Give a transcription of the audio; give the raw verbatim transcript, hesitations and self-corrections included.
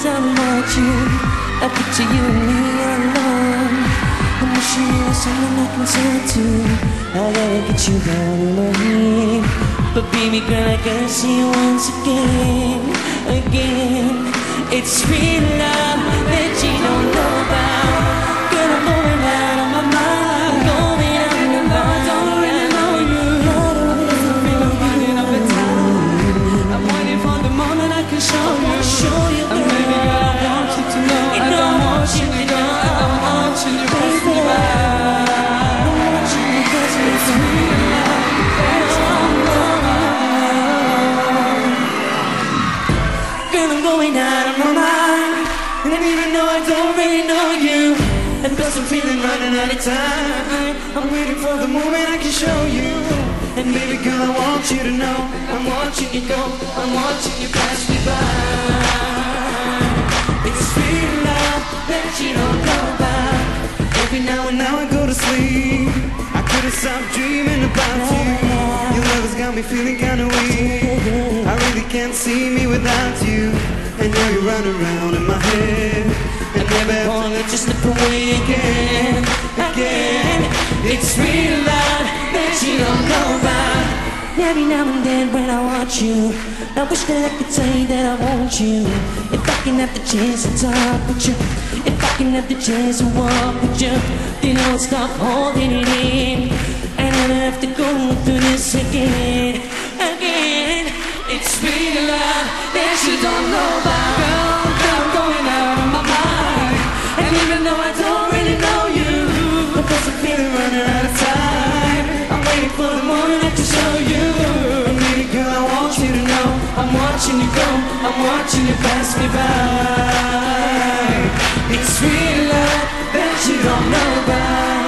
I want you. I picture you and me alone. I'm wishing you were someone I can turn to. I gotta get you down in my head. But baby girl, I gotta see you once again, again. It's real love that you don't know about. Girl, I'm going out of my mind, going out of my mind. I don't really know you. I don't really know you. I'm waiting for the moment I can show you. Show you, girl. And baby girl, I want you to know. I don't want you to know. I don't want you to pass me by. I want you to pass me by. It's real love that you don't know about. Girl, I'm going out of my mind. And even though I don't really know you, and plus I'm feeling running out of time, I'm waiting for the moment I can show you. And baby girl, I want you to know, I'm watching you go, I'm watching you pass me by. It's real love that you don't know about. Every now and now I go to sleep, I couldn't stop dreaming about you. Your love has got me feeling kinda weak. I really can't see me without you. And now you run around in my head, and never wanna just slip away again, again. It's real love that you don't know about. Every now and then when I want you, I wish that I could say that I want you. If I can have the chance to talk with you, if I can have the chance to walk with you, then I'll stop holding it in, and I don't have to go through this again, again. It's real love that you don't know about. Girl, girl, I'm going out of my mind. And even though I don't really know you, because I'm feeling running out of time, I'm waiting for the moment I can show you. And baby girl, I want you to know, I'm watching you go, I'm watching you pass me by. It's real love that you don't know about.